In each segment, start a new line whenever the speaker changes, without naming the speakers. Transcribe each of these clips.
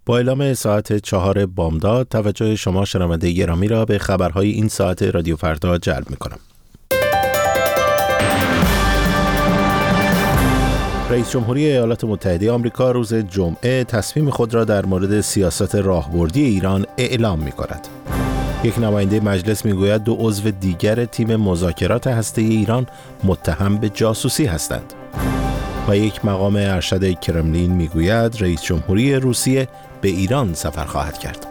با اعلام ساعت 4 بامداد توجه شما شنونده گرامی را به خبرهای این ساعت رادیو فردا جلب می‌کنم. رئیس جمهوری ایالات متحده آمریکا روز جمعه تصمیم خود را در مورد سیاست راهبردی ایران اعلام می‌کند. یک نماینده مجلس میگوید 2 عضو دیگر تیم مذاکرات هسته‌ای ایران متهم به جاسوسی هستند. و یک مقام ارشد کرملین میگوید رئیس جمهوری روسیه به ایران سفر خواهد کرد.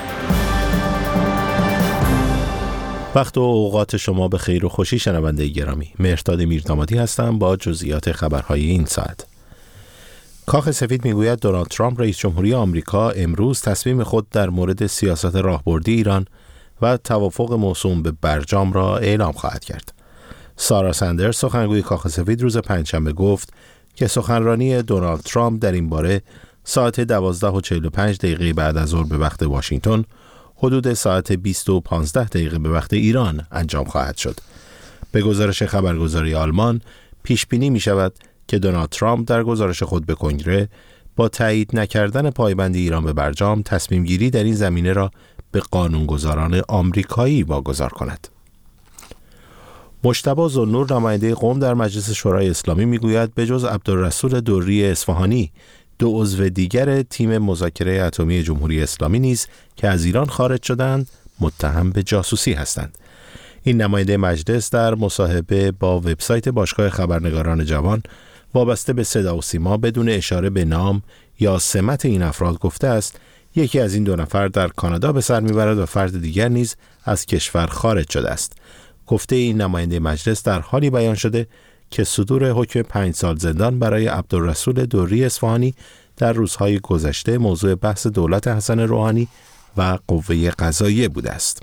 وقت و اوقات شما به خیر و خوشی شنونده گرامی. مهرداد میردامادی هستم با جزئیات خبرهای این ساعت. کاخ سفید میگوید دونالد ترامپ رئیس جمهوری آمریکا امروز تصمیم خود در مورد سیاست راهبردی ایران و توافق موسوم به برجام را اعلام خواهد کرد. سارا سندرز سخنگوی کاخ سفید روز پنجشنبه گفت که سخنرانی دونالد ترامپ در این باره ساعت 12:45 بعد از ظهر به وقت واشنگتن، حدود ساعت 20:15 به وقت ایران انجام خواهد شد. به گزارش خبرگزاری آلمان پیش بینی می شود که دونالد ترامپ در گزارش خود به کنگره با تایید نکردن پایبندی ایران به برجام تصمیم گیری در این زمینه را به قانونگذاران آمریکایی واگذار کند. مجتبی ذوالنور نماینده قم در مجلس شورای اسلامی میگوید به جز عبدالرسول دری اصفهانی 2 عضو دیگر تیم مذاکره اتمی جمهوری اسلامی نیز که از ایران خارج شدند متهم به جاسوسی هستند. این نماینده مجلس در مصاحبه با وبسایت باشگاه خبرنگاران جوان وابسته به صدا و سیما بدون اشاره به نام یا سمت این افراد گفته است یکی از این 2 نفر در کانادا به سر میبرد و فرد دیگر نیز از کشور خارج شده است. گفته این نماینده مجلس در حالی بیان شده که صدور حکم 5 سال زندان برای عبدالرسول دری اصفهانی در روزهای گذشته موضوع بحث دولت حسن روحانی و قوه قضاییه بوده است.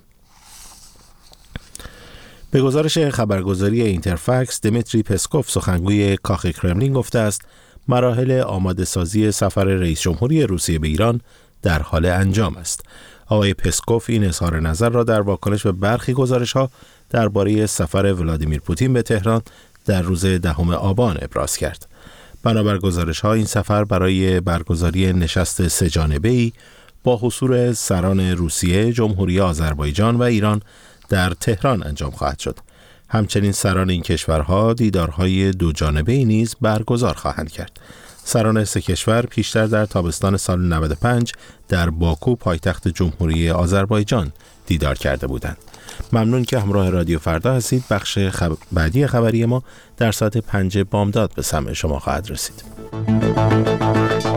به گزارش خبرگزاری اینترفکس، دمیتری پسکوف سخنگوی کاخ کرملین گفته است مراحل آماده سازی سفر رئیس جمهوری روسیه به ایران در حال انجام است. آقای پسکوف این اظهار نظر را در واکنش به برخی گزارش‌ها درباره سفر ولادیمیر پوتین به تهران در روز 10 آبان ابراز کرد. بنابر گزارش‌ها این سفر برای برگزاری نشست 3 جانبه‌ای با حضور سران روسیه، جمهوری آذربایجان و ایران در تهران انجام خواهد شد. همچنین سران این کشورها دیدارهای 2 جانبه‌ای نیز برگزار خواهند کرد. سران 3 کشور پیشتر در تابستان سال 95 در باکو پایتخت جمهوری آذربایجان دیدار کرده بودند. ممنون که همراه رادیو فردا هستید. بخش بعدی خبری ما در ساعت 5 بامداد به سمع شما خواهد رسید.